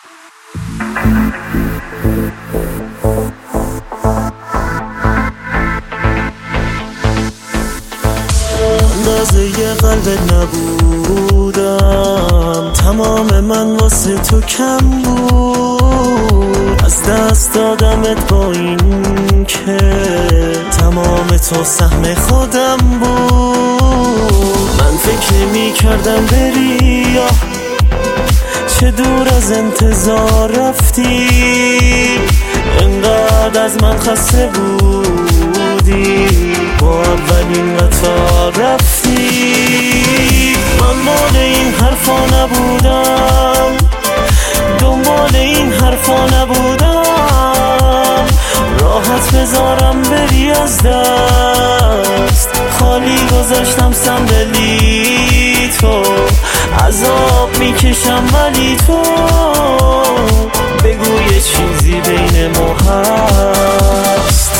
اندازه قلبت نبودم، تمام من واسه تو کم بود. از دست دادمت با این که تمام تو سهم خودم بود. من فکر نمی کردم بری یا چه دور از انتظار رفتی، انقدر از من خسته بودی با اولین قطار رفتی. من مال این حرفا نبودم، دنبال این حرفا نبودم، راحت بذارم بری از دست، خالی گذاشتم صندلی تو، عذاب میکشم ولی تو بگو یه چیزی بین ما هست.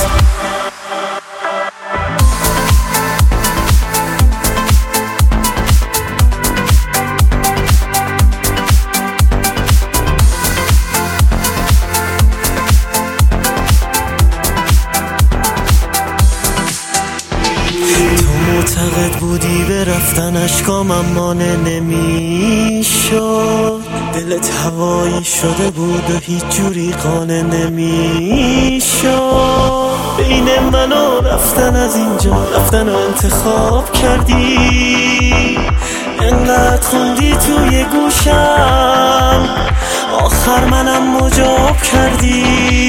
معتقد بودی به رفتن اشکامم مانع نمیشد، دلت هوایی شده بود و هیچ جوری قانع نمیشد. بین من و رفتن از اینجا، رفتن رو انتخاب کردی، انقدر خوندی توی گوشم، آخر منم مجاب کردی.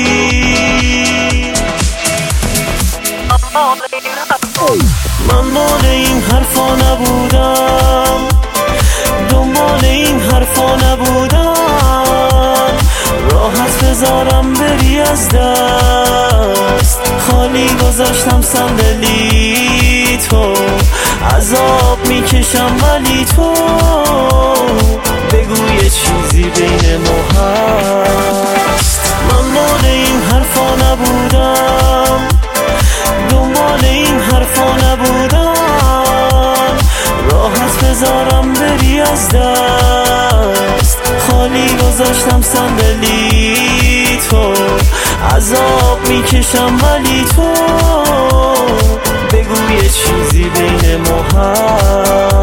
من مال این حرفا نبودم، دنبال این حرفا نبودم، راحت بذارم بری از دست، خالی گذاشتم صندلی تو، عذاب میکشم ولی تو بگو یه چیزی بین ما هست. من مال این حرفا نبودم، دنبال این حرفا نبودم، راحت بذارم بری از دست، خالی گذاشتم صندلی تو، عذاب میکشم ولی تو بگو یه چیزی بین ما هست.